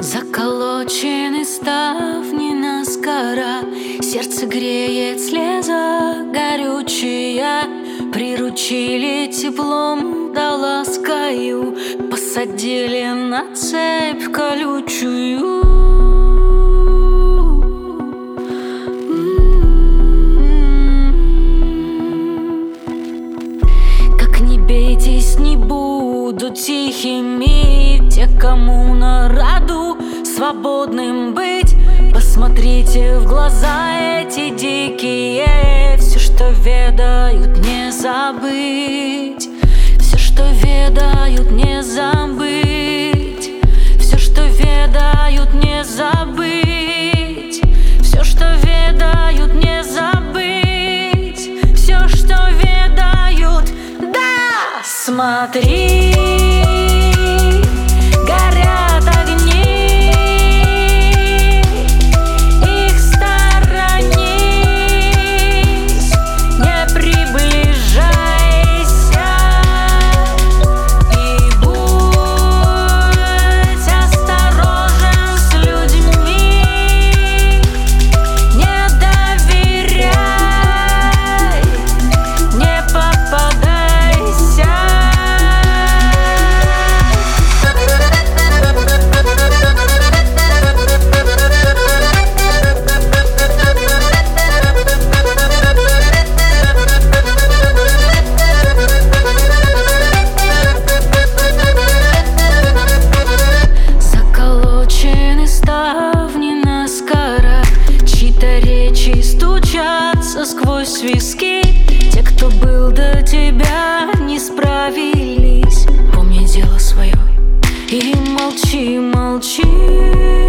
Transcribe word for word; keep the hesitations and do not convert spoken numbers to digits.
Заколочены ставни наскоро, сердце греет слеза горючая. Приручили теплом да ласкою, посадили на цепь колючую. Как не бейтесь, не будут тихими те, кому на раду свободным быть. Посмотрите в глаза эти дикие, все, что ведают, не забыть. Все, что ведают, не забыть. Все, что ведают, не забыть. Все, что ведают, не забыть. Все, что ведают, да, смотри. Стучатся сквозь виски те, кто был до тебя, не справились. Помни дело свое и молчи, молчи.